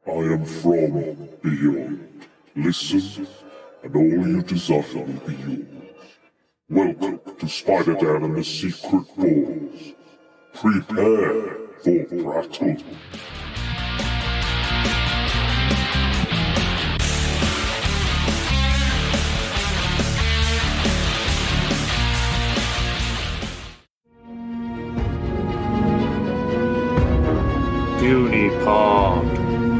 I am from beyond. Listen, and all you desire will be yours. Welcome to Spider-Dan and the Secret Wars. Prepare for battle. Unipod.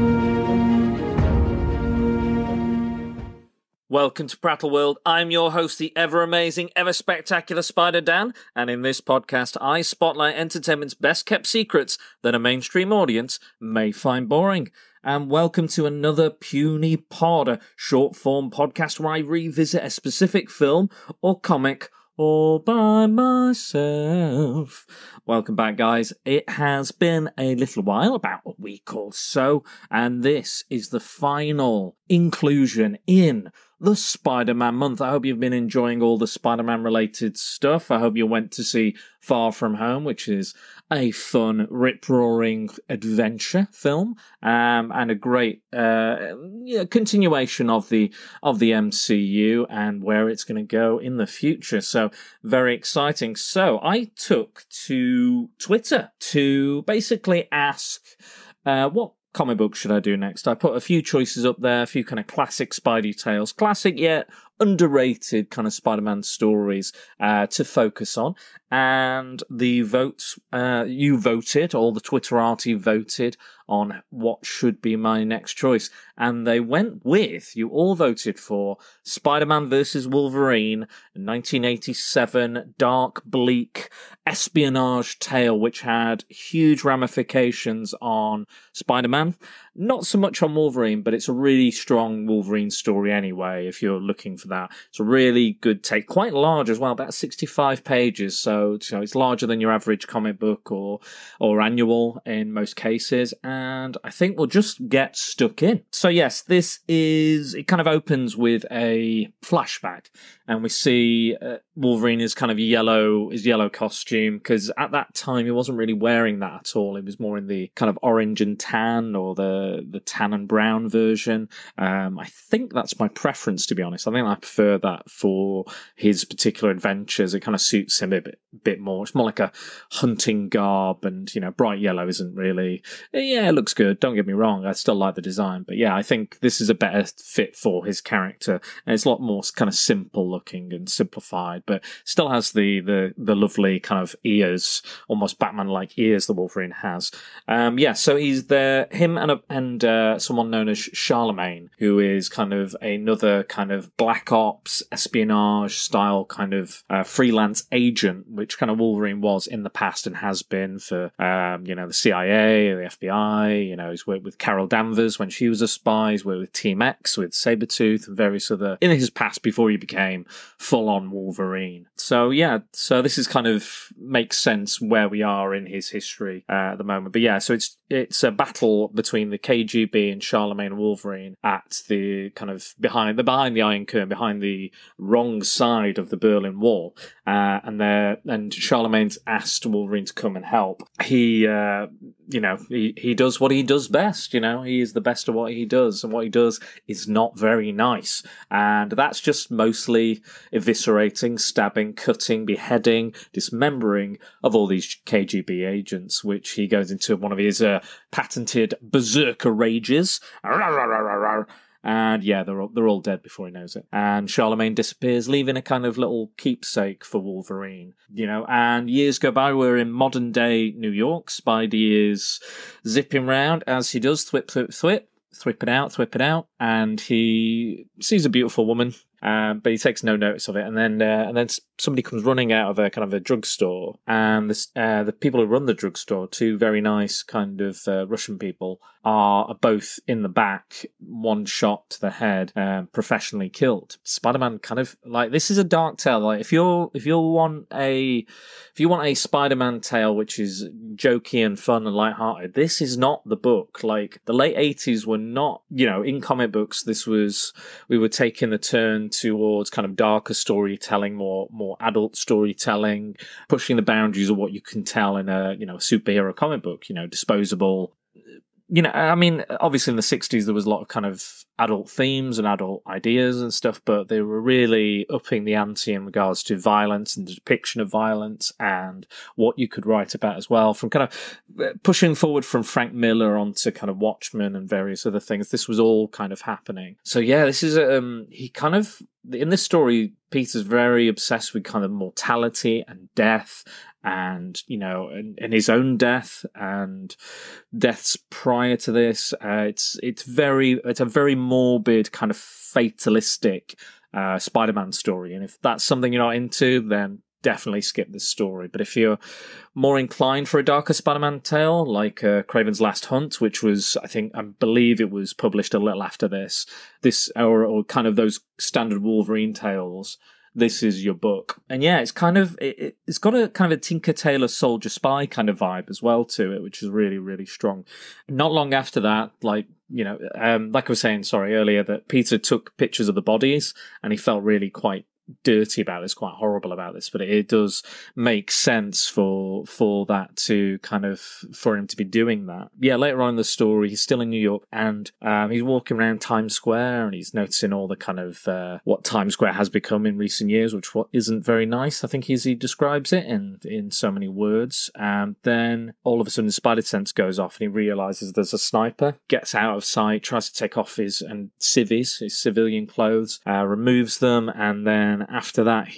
Welcome to Prattle World. I'm your host, the ever-amazing, ever-spectacular Spider-Dan, and in this podcast, I spotlight entertainment's best-kept secrets that a mainstream audience may find boring. And welcome to another Puny Pod, a short-form podcast where I revisit a specific film or comic all by myself. Welcome back, guys. It has been a little while, about a week or so, and this is the final inclusion in the Spider-Man month. I hope you've been enjoying all the Spider-Man related stuff. I hope you went to see Far From Home, which is a fun, rip-roaring adventure film, and a great continuation of the MCU and where it's going to go in the future. So very exciting. So I took to Twitter to basically ask what comic book should I do next. I put a few choices up there, a few kind of classic Spidey tales, classic yet underrated kind of Spider-Man stories to focus on. And the votes, you voted, all the Twitterati voted on what should be my next choice. And they went with, you all voted for Spider-Man vs. Wolverine, 1987 dark, bleak espionage tale, which had huge ramifications on Spider-Man. Not so much on Wolverine, but it's a really strong Wolverine story anyway, if you're looking for that. It's a really good take, quite large as well, about 65 pages, so it's larger than your average comic book or annual in most cases, and I think we'll just get stuck in. So yes, it kind of opens with a flashback, and we see Wolverine is kind of his yellow costume, because at that time he wasn't really wearing that at all. It was more in the kind of orange and tan, or the tan and brown version. I think that's my preference, to be honest. I think I prefer that for his particular adventures. It kind of suits him a bit more. It's more like a hunting garb, and bright yellow isn't really. Yeah, it looks good. Don't get me wrong. I still like the design, but yeah, I think this is a better fit for his character, and it's a lot more kind of simple looking and simplified, but still has the lovely kind of ears, almost Batman-like ears the Wolverine has. So he's there. Him and someone known as Charlemagne, who is kind of another kind of black ops espionage style kind of freelance agent, which kind of Wolverine was in the past and has been for the CIA, the FBI. He's worked with Carol Danvers when she was a spy. He's worked with Team X, with Sabretooth, and various other in his past before he became full-on Wolverine. So this is kind of makes sense where we are in his history at the moment. But yeah, so it's a battle between the KGB and Charlemagne and Wolverine at the kind of behind the Iron Curtain, behind the wrong side of the Berlin Wall, and Charlemagne's asked Wolverine to come and help. He does what he does best. He is the best at what he does, and what he does is not very nice, and that's just mostly eviscerating, stabbing, cutting, beheading, dismembering of all these KGB agents, which he goes into one of his patented berserker rages. And yeah, they're all dead before he knows it. And Charlemagne disappears, leaving a kind of little keepsake for Wolverine. And years go by, we're in modern day New York. Spidey is zipping round as he does, thwip, thwip, thwip. Thwip it out, and he sees a beautiful woman, but he takes no notice of it. And then somebody comes running out of a drugstore, and the people who run the drugstore, two very nice kind of Russian people, are both in the back, one shot to the head, professionally killed. Spider-Man kind of this is a dark tale. Like if you want a Spider-Man tale which is jokey and fun and lighthearted, this is not the book. Like the late 80s were not, in comic books, we were taking the turn towards kind of darker storytelling, more adult storytelling, pushing the boundaries of what you can tell in a superhero comic book, disposable, you know, I mean, obviously in the 60s there was a lot of kind of adult themes and adult ideas and stuff, but they were really upping the ante in regards to violence and the depiction of violence and what you could write about as well, from kind of pushing forward from Frank Miller onto kind of Watchmen and various other things. This was all kind of happening. So yeah, this is he kind of, in this story, Peter's very obsessed with kind of mortality and death, and, you know, and his own death and deaths prior to this. It's a very morbid, kind of fatalistic Spider-Man story. And if that's something you're not into, then definitely skip this story. But if you're more inclined for a darker Spider-Man tale, like Kraven's Last Hunt, which was, I believe it was published a little after this, or kind of those standard Wolverine tales, this is your book. And yeah, it's kind of, it's got a kind of a Tinker Tailor Soldier Spy kind of vibe as well to it, which is really, really strong. Not long after that, like, you know, like I was saying, earlier, that Peter took pictures of the bodies and he felt really quite dirty about this, quite horrible about this, but it does make sense for that to kind of, for him to be doing that. Yeah, later on in the story, he's still in New York, and he's walking around Times Square, and he's noticing all the kind of what Times Square has become in recent years, which isn't very nice, I think, as he describes it in so many words. And then all of a sudden his spider sense goes off and he realizes there's a sniper, gets out of sight, tries to take off his civilian clothes, removes them, and then after that,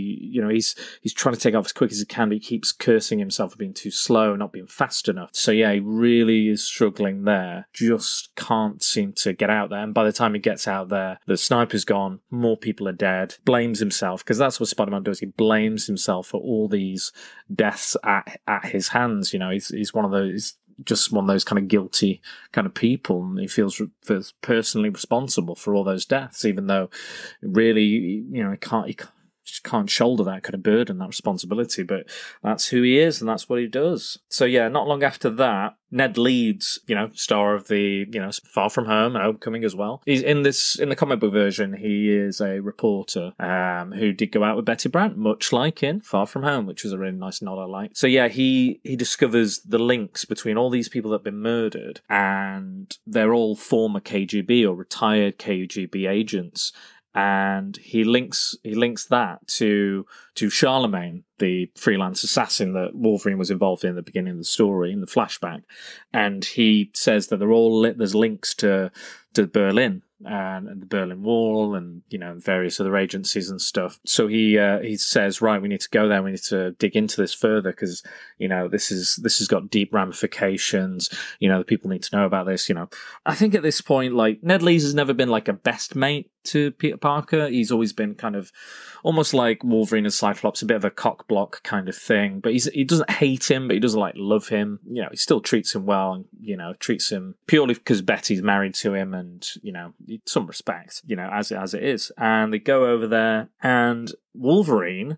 he's trying to take off as quick as he can, but he keeps cursing himself for being too slow, not being fast enough. So yeah, he really is struggling there. Just can't seem to get out there. And by the time he gets out there, the sniper's gone, more people are dead, blames himself, because that's what Spider-Man does. He blames himself for all these deaths at his hands. You know, he's one of those, just one of those kind of guilty kind of people, and he feels personally responsible for all those deaths, even though really, you know, he just can't shoulder that kind of burden, that responsibility. But that's who he is, and that's what he does. So yeah, not long after that, Ned Leeds, you know, star of the, you know, Far From Home and Homecoming as well. He's in the comic book version, he is a reporter who did go out with Betty Brant, much like in Far From Home, which was a really nice nod I like. So yeah, he discovers the links between all these people that have been murdered, and they're all former KGB or retired KGB agents. And he links that to Charlemagne, the freelance assassin that Wolverine was involved in at the beginning of the story, in the flashback. And he says that they're all there's links to Berlin and the Berlin Wall, and, you know, various other agencies and stuff. So he says, right, we need to go there. We need to dig into this further, because, you know, this has got deep ramifications. You know, the people need to know about this. You know, I think at this point, like, Ned Leeds has never been like a best mate to Peter Parker. He's always been kind of almost like Wolverine and Cyclops, a bit of a cockblock kind of thing. But he doesn't hate him, but he doesn't like love him. You know, he still treats him well, and, you know, treats him purely because Betty's married to him, and, you know, some respect, you know, as it is. And they go over there, and Wolverine,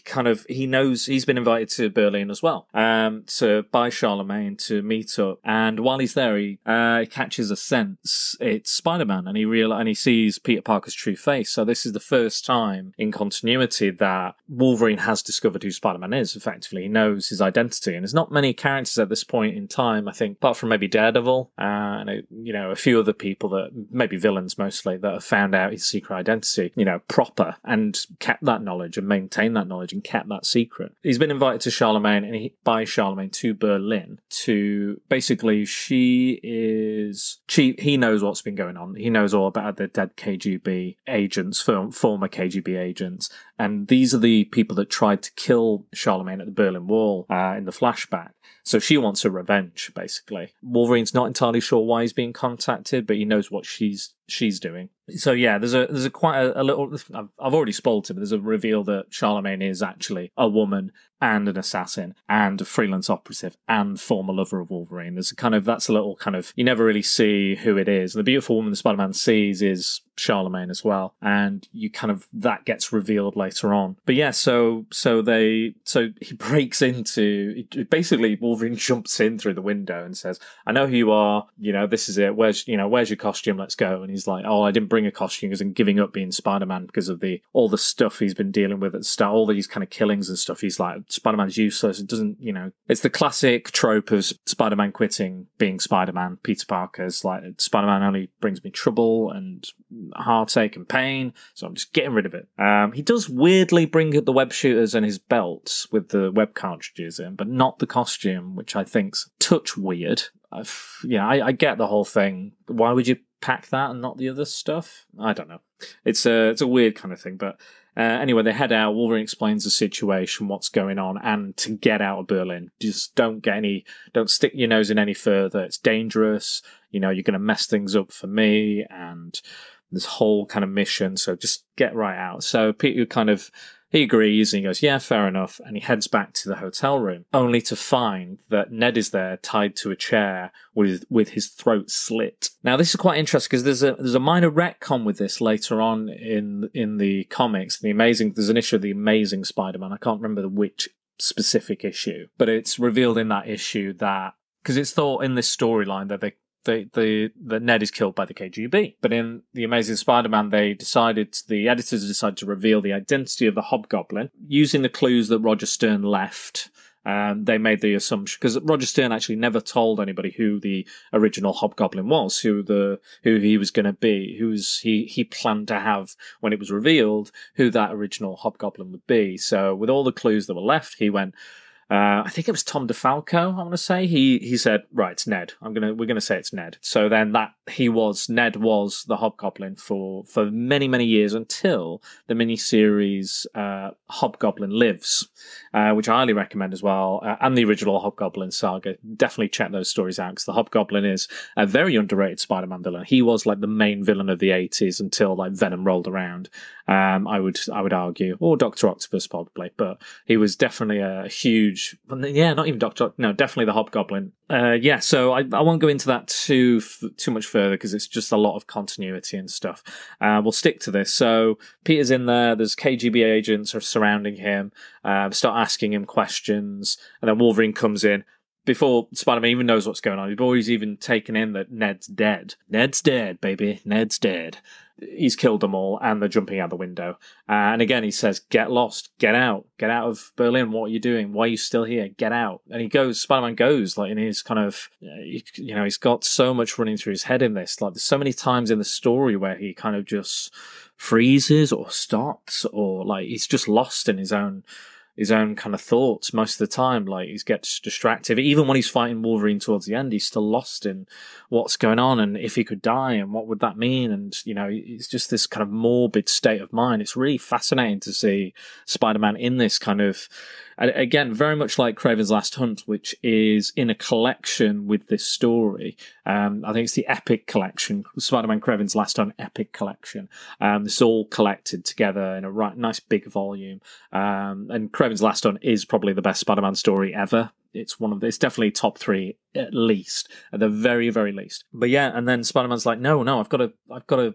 he knows he's been invited to Berlin as well, by Charlemagne to meet up. And while he's there, he catches a sense it's Spider-Man, and he sees Peter Parker's true face. So this is the first time in continuity that Wolverine has discovered who Spider-Man is. Effectively, he knows his identity, and there's not many characters at this point in time, I think, apart from maybe Daredevil and a few other people, that maybe villains mostly, that have found out his secret identity, you know, proper, and kept that knowledge and maintained that knowledge and kept that secret. He's been invited to Charlemagne, and by Charlemagne to Berlin to basically, he knows what's been going on. He knows all about the dead KGB agents, former KGB agents, and these are the people that tried to kill Charlemagne at the Berlin Wall in the flashback. So she wants her revenge, basically. Wolverine's not entirely sure why he's being contacted, but he knows what she's doing. So yeah, there's a quite a little, I've already spoiled it, but there's a reveal that Charlemagne is actually a woman and an assassin and a freelance operative and former lover of Wolverine. That's a little kind of, you never really see who it is. And the beautiful woman that Spider-Man sees is Charlemagne as well. And that gets revealed later on. But yeah, so he breaks into, basically Wolverine jumps in through the window and says, I know who you are, you know, this is it, where's your costume, let's go. And he's like, oh, I didn't bring a costume because I'm giving up being Spider-Man because of all the stuff he's been dealing with at the start, all these kind of killings and stuff. He's like, Spider-Man's useless. It doesn't, it's the classic trope of Spider-Man quitting being Spider-Man. Peter Parker's like, Spider-Man only brings me trouble and heartache and pain, so I'm just getting rid of it. He does weirdly bring up the web shooters and his belts with the web cartridges in, but not the costume, which I think's a touch weird. I get the whole thing. Why would you pack that and not the other stuff? I don't know. It's a weird kind of thing, but anyway, they head out. Wolverine explains the situation, what's going on, and to get out of Berlin. Just don't stick your nose in any further. It's dangerous. You're going to mess things up for me and this whole kind of mission. So just get right out. So Peter he agrees and he goes, yeah, fair enough. And he heads back to the hotel room, only to find that Ned is there tied to a chair with his throat slit. Now, this is quite interesting because there's a minor retcon with this later on in the comics. There's an issue of The Amazing Spider-Man. I can't remember which specific issue, but it's revealed in that issue that, because it's thought in this storyline that that Ned is killed by the KGB. But in The Amazing Spider-Man, the editors decided to reveal the identity of the Hobgoblin using the clues that Roger Stern left. They made the assumption, because Roger Stern actually never told anybody who the original Hobgoblin was, who he was going to be, he planned to have when it was revealed, who that original Hobgoblin would be. So with all the clues that were left, he went. I think it was Tom DeFalco, I want to say. He said, right, it's Ned. We're gonna say it's Ned. So then Ned was the Hobgoblin for many, many years until the miniseries Hobgoblin Lives, which I highly recommend as well, and the original Hobgoblin saga. Definitely check those stories out, because the Hobgoblin is a very underrated Spider-Man villain. He was like the main villain of the 80s until like Venom rolled around. I would argue, or Dr. Octopus probably, but he was definitely a huge. Yeah, not even Doctor. No, definitely the Hobgoblin. So I won't go into that too much further because it's just a lot of continuity and stuff. We'll stick to this. So Peter's in there. There's KGB agents are surrounding him. Start asking him questions, and then Wolverine comes in. Before Spider-Man even knows what's going on, before he's even taken in that Ned's dead. Ned's dead, baby. Ned's dead. He's killed them all, and they're jumping out the window. And again, he says, get lost, get out of Berlin. What are you doing? Why are you still here? Get out. And Spider-Man goes, like, in his kind of, he's got so much running through his head in this. Like, there's so many times in the story where he kind of just freezes or stops, or like he's just lost in his own kind of thoughts most of the time. Like, he gets distracted. Even when he's fighting Wolverine towards the end, he's still lost in what's going on and if he could die and what would that mean. And, it's just this kind of morbid state of mind. It's really fascinating to see Spider-Man in this kind of, again, very much like Kraven's Last Hunt, which is in a collection with this story. I think it's the Epic Collection, Spider-Man Kraven's Last Hunt Epic Collection. It's all collected together in a nice big volume. And Kraven's Last Hunt is probably the best Spider-Man story ever. It's definitely top 3 at least, at the very, very least. But yeah, and then Spider-Man's like, no, I've got to,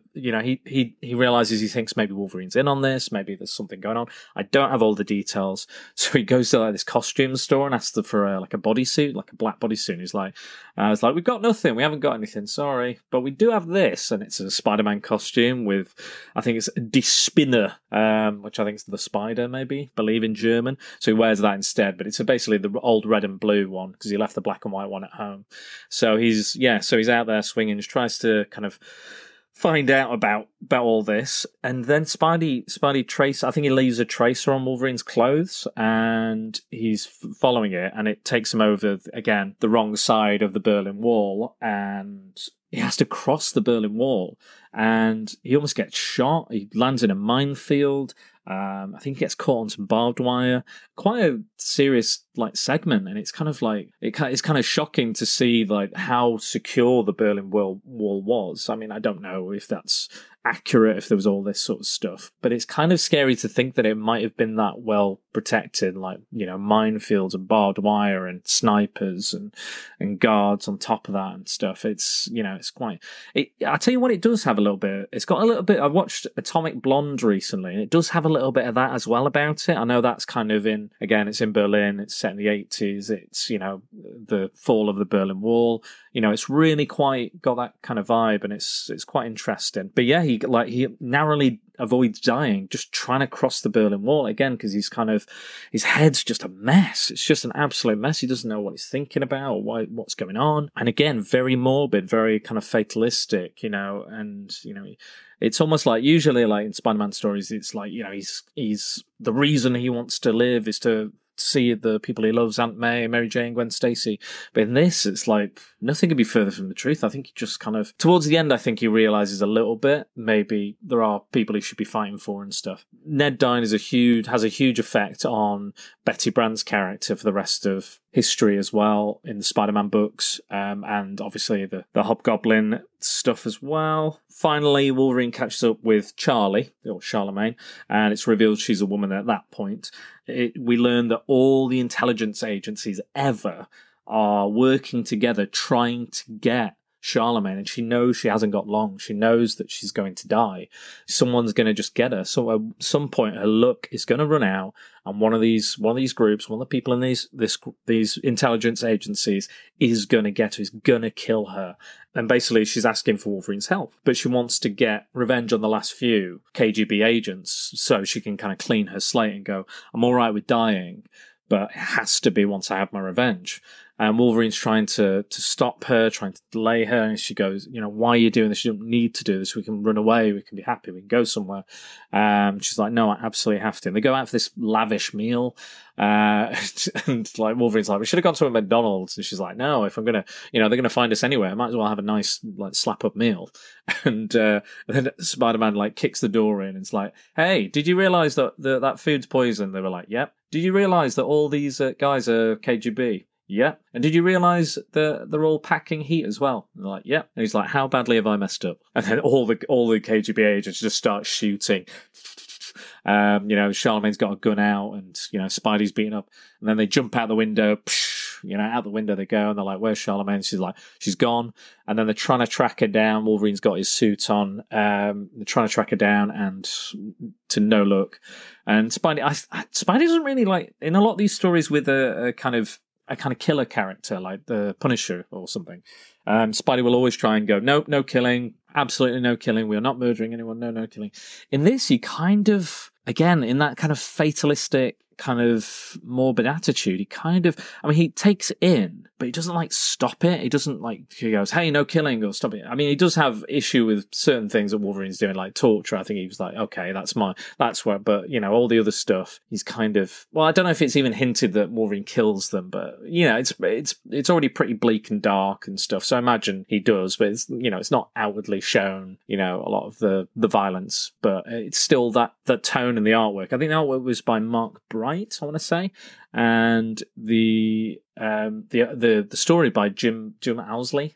he realizes, he thinks maybe Wolverine's in on this, maybe there's something going on. I don't have all the details. So he goes to like this costume store and asks for like a bodysuit, like a black bodysuit. He's like, we've got nothing. We haven't got anything. Sorry. But we do have this. And it's a Spider-Man costume with, I think it's Die Spinne, which I think is the spider, believe in German. So he wears that instead. But it's basically the old red and blue one, because he left the black and white one at home. So he's out there swinging, just tries to kind of find out about all this. And then Spidey trace, I think he leaves a tracer on Wolverine's clothes, and he's following it, and it takes him over, again, the wrong side of the Berlin Wall, and he has to cross the Berlin Wall, and he almost gets shot. He lands in a minefield. I think he gets caught on some barbed wire. Quite a serious segment, and it's kind of it's kind of shocking to see how secure the Berlin Wall was. I mean, I don't know if that's accurate, if there was all this sort of stuff, but it's kind of scary to think that it might have been that well protected, minefields and barbed wire and snipers and guards on top of that and stuff. It's I tell you what, it does have a little bit. It's got a little bit. I watched Atomic Blonde recently, and it does have a little bit of that as well about it. I know that's kind of it's in Berlin. It's set in the 80s. It's the fall of the Berlin Wall. It's really quite got that kind of vibe, and it's quite interesting. But yeah, he narrowly avoids dying, just trying to cross the Berlin Wall again, because his head's just a mess. It's just an absolute mess. He doesn't know what he's thinking about or what's going on. And again, very morbid, very kind of fatalistic, and, it's almost like, usually like in Spider-Man stories, it's like, he's the reason he wants to live is to see the people he loves, Aunt May, Mary Jane, Gwen Stacy. But in this, it's like nothing could be further from the truth. I think he just kind of, towards the end, I think he realizes a little bit, maybe there are people he should be fighting for and stuff. Ned dying has a huge effect on Betty Brant's character for the rest of history as well in the Spider-Man books, and obviously the Hobgoblin stuff as well. Finally, Wolverine catches up with Charlie, or Charlemagne, and it's revealed she's a woman at that point. We learn that all the intelligence agencies ever are working together trying to get Charlemagne, and she knows she hasn't got long. She knows that she's going to die. Someone's going to just get her. So at some point, her luck is going to run out, and one of these groups, one of the people in these intelligence agencies, is going to get her. Is going to kill her. And basically, she's asking for Wolverine's help, but she wants to get revenge on the last few KGB agents, so she can kind of clean her slate and go, "I'm all right with dying, but it has to be once I have my revenge." And Wolverine's trying to stop her, trying to delay her. And she goes, "Why are you doing this? You don't need to do this. We can run away. We can be happy. We can go somewhere." She's like, "No, I absolutely have to." And they go out for this lavish meal. And like Wolverine's like, "We should have gone to a McDonald's." And she's like, "No, if I'm going to, they're going to find us anyway. I might as well have a nice like slap up meal." And then Spider-Man like kicks the door in and it's like, "Hey, did you realize that that food's poison?" They were like, "Yep." "Did you realize that all these guys are KGB?" "Yeah." "And did you realise that they're all packing heat as well?" And they're like, "Yeah." And he's like, "How badly have I messed up?" And then all the KGB agents just start shooting. Charlemagne's got a gun out, and Spidey's beating up, and then they jump out the window. Out the window they go, and they're like, "Where's Charlemagne?" She's like, "She's gone." And then they're trying to track her down. Wolverine's got his suit on. They're trying to track her down, and to no luck. And Spidey doesn't really like, in a lot of these stories with a kind of killer character like the Punisher or something. Spidey will always try and go, "Nope, no killing, absolutely no killing. We are not murdering anyone. No killing." In this, he kind of, again, in that kind of fatalistic, kind of morbid attitude, he takes it in, but he doesn't like stop it. He doesn't like, he goes, "Hey, no killing," or stop it. I mean, he does have issue with certain things that Wolverine's doing, like torture. I think he was like, "Okay, that's where," but all the other stuff, he's kind of, well, I don't know if it's even hinted that Wolverine kills them, but it's already pretty bleak and dark and stuff. So I imagine he does, but it's not outwardly shown, a lot of the violence, but it's still that tone in the artwork. I think the artwork was by Mark Bright, I want to say, and the story by Jim Owsley,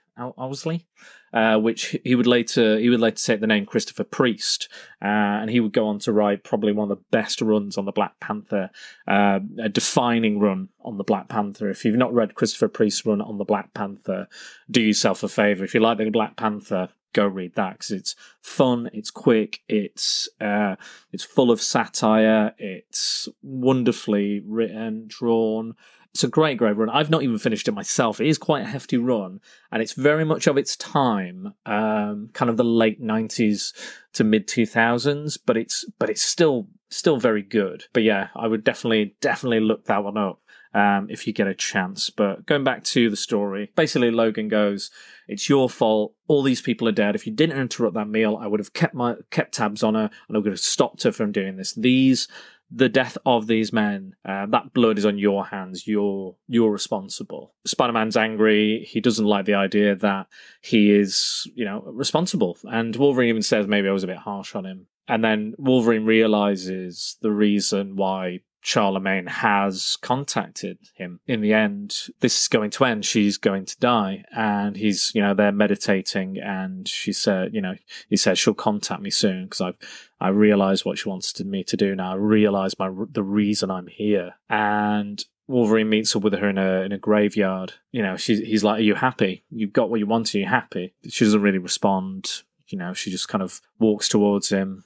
which he would later take the name Christopher Priest, and he would go on to write probably one of the best runs on the Black Panther, a defining run on the Black Panther. If you've not read Christopher Priest's run on the Black Panther, do yourself a favour. If you like the Black Panther, go read that, because it's fun, it's quick, it's full of satire, it's wonderfully written, drawn. It's a great run. I've not even finished it myself. It is quite a hefty run, and it's very much of its time, kind of the late 90s to mid 2000s, but it's still very good. But yeah, I would definitely look that one up if you get a chance. But going back to the story, basically Logan goes, "It's your fault. All these people are dead. If you didn't interrupt that meal, I would have kept tabs on her, and I would have stopped her from doing this. The death of these men, that blood is on your hands. You're responsible." Spider-Man's angry. He doesn't like the idea that he is, responsible. And Wolverine even says, "Maybe I was a bit harsh on him." And then Wolverine realizes the reason why Charlemagne has contacted him. In the end, this is going to end. She's going to die. And he's, they're meditating, and she said, he said, "She'll contact me soon, because I realize what she wants me to do now. I realize the reason I'm here." And Wolverine meets up with her in a graveyard. He's like, "Are you happy? You've got what you wanted. Are you happy?" She doesn't really respond. She just kind of walks towards him,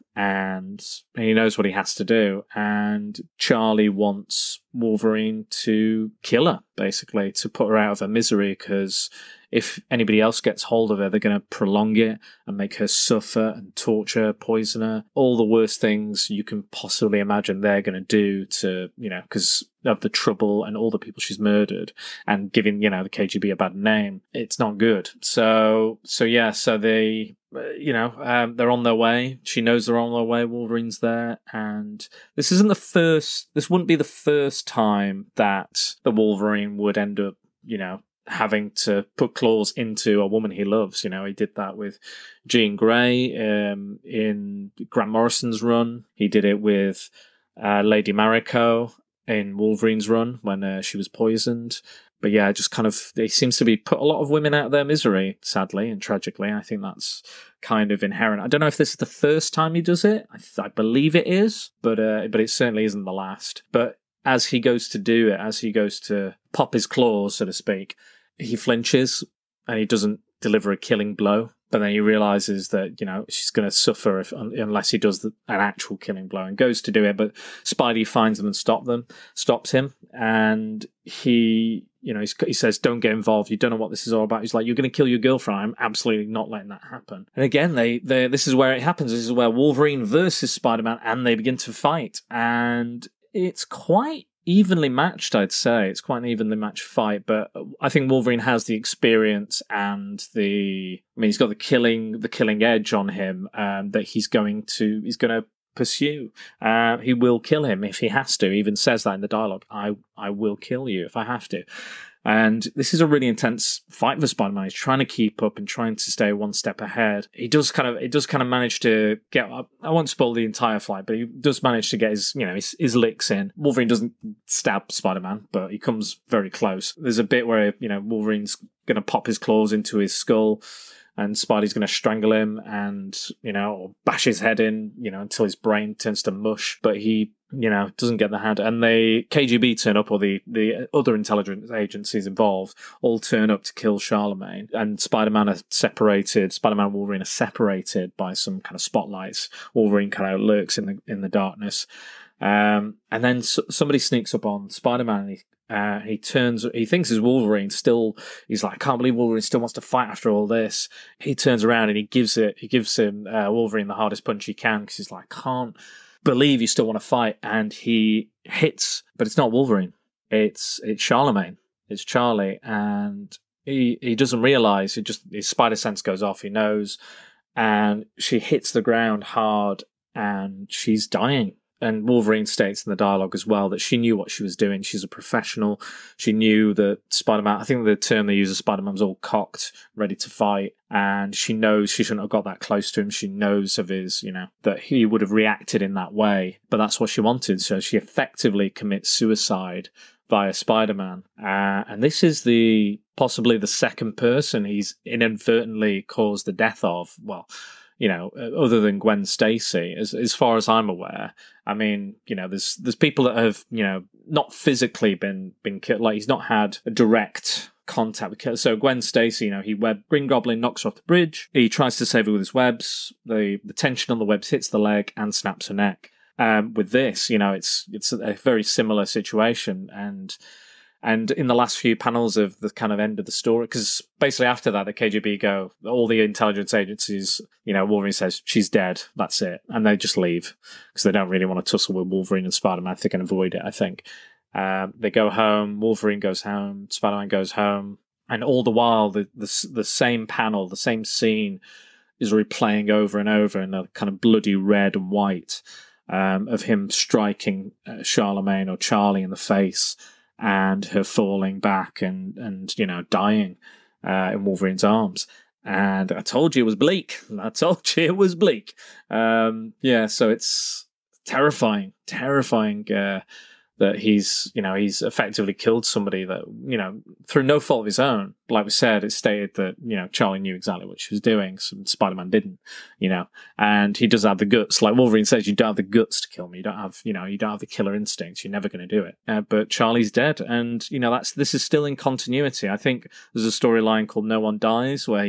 and he knows what he has to do. And Charlie wants Wolverine to kill her, basically, to put her out of her misery, because if anybody else gets hold of her, they're going to prolong it and make her suffer and torture, poison her. All the worst things you can possibly imagine they're going to do to, because of the trouble and all the people she's murdered and giving, the KGB a bad name. It's not good. So they, they're on their way. She knows they're on their way. Wolverine's there. And this wouldn't be the first time that the Wolverine would end up, having to put claws into a woman he loves. He did that with Jean Grey in Grant Morrison's run. He did it with Lady Mariko in Wolverine's run when she was poisoned. But yeah, just he seems to be put a lot of women out of their misery, sadly and tragically. I think that's kind of inherent. I don't know if this is the first time he does it. I believe it is, but it certainly isn't the last. But as he goes to do it, as he goes to pop his claws, so to speak, he flinches and he doesn't deliver a killing blow. But then he realizes that, she's going to suffer unless he does an actual killing blow, and goes to do it. But Spidey finds them and stops him. And he says, don't get involved. You don't know what this is all about. He's like, you're going to kill your girlfriend. I'm absolutely not letting that happen. And again, this is where it happens. This is where Wolverine versus Spider-Man, and they begin to fight. And it's quite evenly matched, I'd say. It's quite an evenly matched fight, but I think Wolverine has the experience and he's got the killing edge on him that he's going to pursue. He will kill him if he has to. He even says that in the dialogue. I will kill you if I have to. And this is a really intense fight for Spider-Man. He's trying to keep up and trying to stay one step ahead. He does kind of manage to get up. I won't spoil the entire fight, but he does manage to get his licks in. Wolverine doesn't stab Spider-Man, but he comes very close. There's a bit where, Wolverine's going to pop his claws into his skull, and Spidey's going to strangle him and, or bash his head in, until his brain turns to mush. But he, doesn't get the hand. And the KGB turn up, or the other intelligence agencies involved all turn up to kill Charlemagne. And Spider-Man and Wolverine are separated by some kind of spotlights. Wolverine kind of lurks in the darkness. And then somebody sneaks up on Spider-Man, and he thinks it's Wolverine still. He's like, I can't believe Wolverine still wants to fight after all this. He turns around and he gives him Wolverine the hardest punch he can, because he's like, can't believe you still want to fight. And he hits, but it's not Wolverine. It's Charlemagne. It's Charlie. And he doesn't realize, his spider sense goes off. He knows. And she hits the ground hard and she's dying. And Wolverine states in the dialogue as well that she knew what she was doing. She's a professional. She knew that Spider-Man, I think the term they use is Spider-Man was all cocked, ready to fight. And she knows she shouldn't have got that close to him. She knows of his, that he would have reacted in that way. But that's what she wanted. So she effectively commits suicide via Spider-Man. And this is possibly the second person he's inadvertently caused the death of. Well, other than Gwen Stacy, as far as I'm aware. I mean, there's people that have, not physically been killed. Like, he's not had a direct contact with. So Gwen Stacy, Green Goblin knocks her off the bridge. He tries to save her with his webs. The tension on the webs hits the leg and snaps her neck. With this, it's a very similar situation. And in the last few panels of the kind of end of the story, because basically after that, the KGB all the intelligence agencies, Wolverine says, she's dead, that's it. And they just leave, because they don't really want to tussle with Wolverine and Spider-Man if they can avoid it, I think. They go home, Wolverine goes home, Spider-Man goes home, and all the while, the same panel, the same scene is replaying over and over in a kind of bloody red and white of him striking Charlemagne or Charlie in the face, and her falling back and dying in Wolverine's arms. And I told you it was bleak. So it's terrifying. The that he's effectively killed somebody that, through no fault of his own. Like we said, it's stated that, Charlie knew exactly what she was doing, so Spider-Man didn't, and he does have the guts. Like Wolverine says, you don't have the guts to kill me. You don't have, you don't have the killer instincts. You're never going to do it. But Charlie's dead. And, this is still in continuity. I think there's a storyline called No One Dies where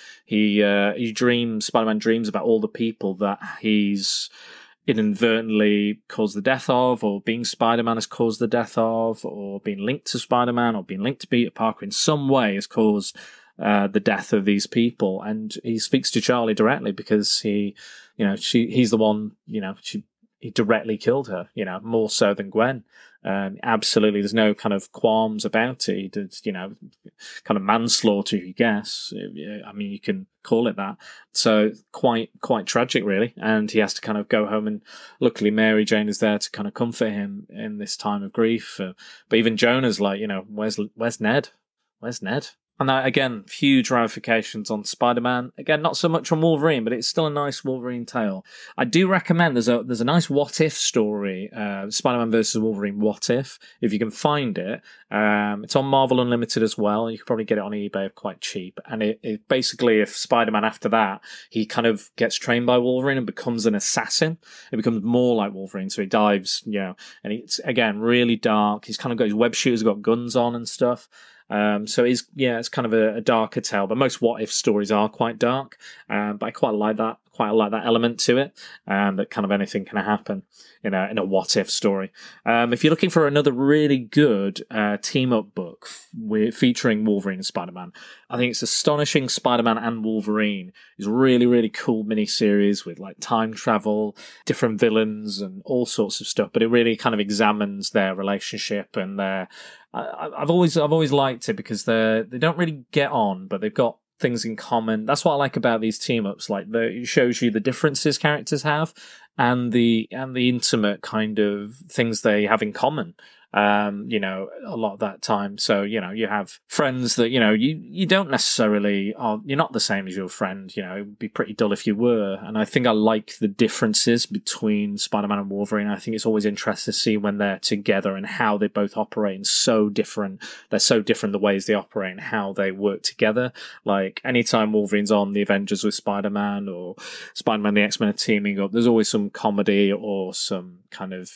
Spider-Man dreams about all the people that he's inadvertently caused the death of, or being Spider-Man has caused the death of, or being linked to Spider-Man, or being linked to Peter Parker in some way has caused the death of these people. And he speaks to Charlie directly because he's the one, he directly killed her, more so than Gwen. Absolutely, there's no kind of qualms about it. He did, kind of manslaughter, I guess. I mean, you can call it that. So quite tragic, really. And he has to kind of go home, and luckily Mary Jane is there to kind of comfort him in this time of grief. But even Jonah's like, where's Ned? Where's Ned? And that, again, huge ramifications on Spider-Man. Again, not so much on Wolverine, but it's still a nice Wolverine tale. I do recommend, there's a nice What If story, Spider-Man versus Wolverine What If you can find it. It's on Marvel Unlimited as well. You can probably get it on eBay quite cheap. And it basically, if Spider-Man after that, he kind of gets trained by Wolverine and becomes an assassin. It becomes more like Wolverine. So he dives, and it's, again, really dark. He's kind of got his web shooters, got guns on and stuff. So it's kind of a darker tale, but most What If stories are quite dark. But I quite like that element to it, that kind of anything can happen in a What If story. If you're looking for another really good team up book featuring Wolverine and Spider-Man, I think it's Astonishing Spider-Man and Wolverine. It's a really, really cool miniseries with like time travel, different villains, and all sorts of stuff. But it really kind of examines their relationship and their. I've always liked it because they don't really get on, but they've got things in common. That's what I like about these team ups. Like it shows you the differences characters have, and the intimate kind of things they have in common. A lot of that time. So, you have friends that, you don't necessarily you're not the same as your friend. It would be pretty dull if you were. And I think I like the differences between Spider-Man and Wolverine. I think it's always interesting to see when they're together and how they both operate and so different. They're so different the ways they operate and how they work together. Like anytime Wolverine's on the Avengers with Spider-Man, or Spider-Man and the X-Men are teaming up, there's always some comedy or some kind of,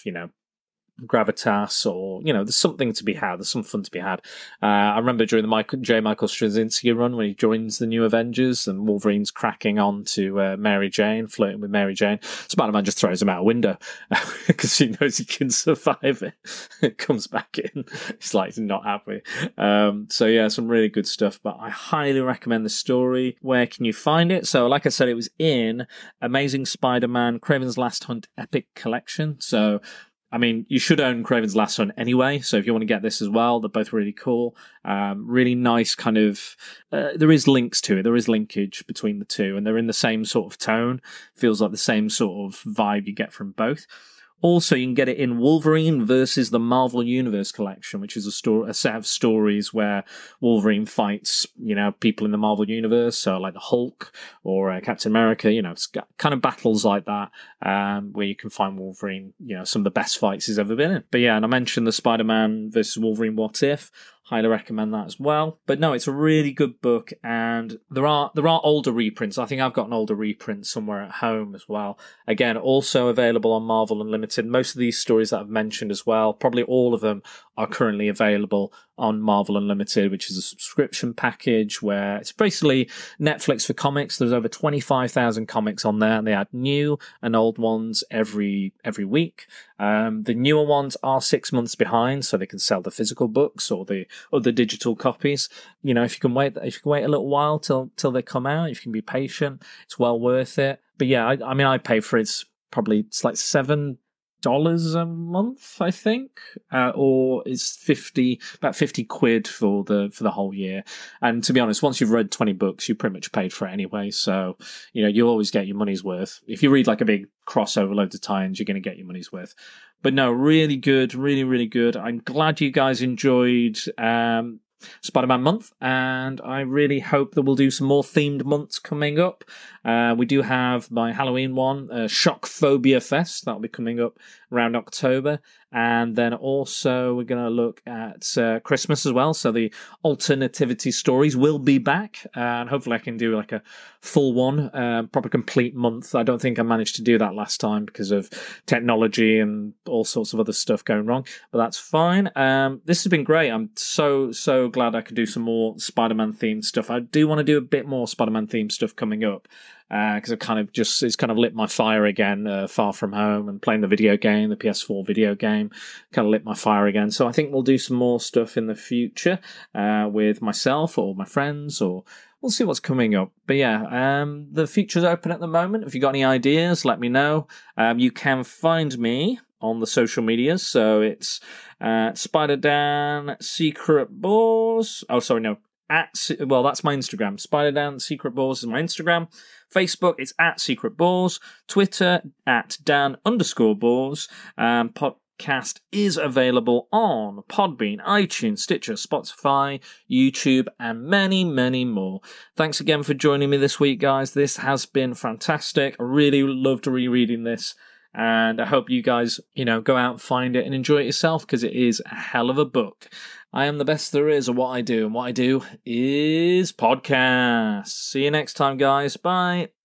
gravitas, or there's something to be had, there's some fun to be had. I remember during the Michael Straczynski run when he joins the New Avengers and Wolverine's cracking on to Mary Jane, flirting with Mary Jane, Spider-Man just throws him out a window because he knows he can survive it. Comes back in, he's like not happy. So yeah, some really good stuff, but I highly recommend the story. Where can you find it? So like I said, it was in Amazing Spider-Man Kraven's Last Hunt Epic Collection. So I mean, you should own Kraven's Last Hunt anyway, so if you want to get this as well, they're both really cool. Really nice kind of... there is links to it, there is linkage between the two, and they're in the same sort of tone. Feels like the same sort of vibe you get from both. Also, you can get it in Wolverine versus the Marvel Universe collection, which is a set of stories where Wolverine fights, people in the Marvel Universe, so like the Hulk or Captain America, it's got kind of battles like that, where you can find Wolverine, some of the best fights he's ever been in. But yeah, and I mentioned the Spider-Man versus Wolverine What If. Highly recommend that as well. But no, it's a really good book, and there are older reprints. I think I've got an older reprint somewhere at home as well. Again, also available on Marvel Unlimited. Most of these stories that I've mentioned as well, probably all of them, are currently available on Marvel Unlimited, which is a subscription package where it's basically Netflix for comics. There's over 25,000 comics on there, and they add new and old ones every week. The newer ones are 6 months behind, so they can sell the physical books or the digital copies. If you can wait a little while till they come out, if you can be patient, it's well worth it. But yeah, I pay for it's like $7 a month, I think, or it's about 50 quid for the whole year. And to be honest, once you've read 20 books, you pretty much paid for it anyway. So, you always get your money's worth. If you read like a big crossover, loads of tie-ins, you're going to get your money's worth. But no, really good, really, really good. I'm glad you guys enjoyed Spider-Man month, and I really hope that we'll do some more themed months coming up. We do have my Halloween one, Shock Phobia Fest, that'll be coming up around October, And then also we're going to look at Christmas as well. So the Alternativity Stories will be back. And hopefully I can do like a full one, proper complete month. I don't think I managed to do that last time because of technology and all sorts of other stuff going wrong. But that's fine. This has been great. I'm so glad I could do some more Spider-Man themed stuff. I do want to do a bit more Spider-Man themed stuff coming up. Because it's kind of lit my fire again, Far From Home, and playing the video game, the PS4 video game, kind of lit my fire again. So I think we'll do some more stuff in the future with myself or my friends, or we'll see what's coming up. But yeah, the future's open at the moment. If you've got any ideas, let me know. You can find me on the social medias. So it's SpiderDan Secret Boars. Oh, sorry, no. That's my Instagram. SpiderDan Secret Boars is my Instagram. Facebook, it's at Secret Boars. Twitter, at Dan_Boars. Podcast is available on Podbean, iTunes, Stitcher, Spotify, YouTube, and many, many more. Thanks again for joining me this week, guys. This has been fantastic. I really loved rereading this. And I hope you guys, go out and find it and enjoy it yourself, because it is a hell of a book. I am the best there is at what I do, and what I do is podcasts. See you next time, guys. Bye.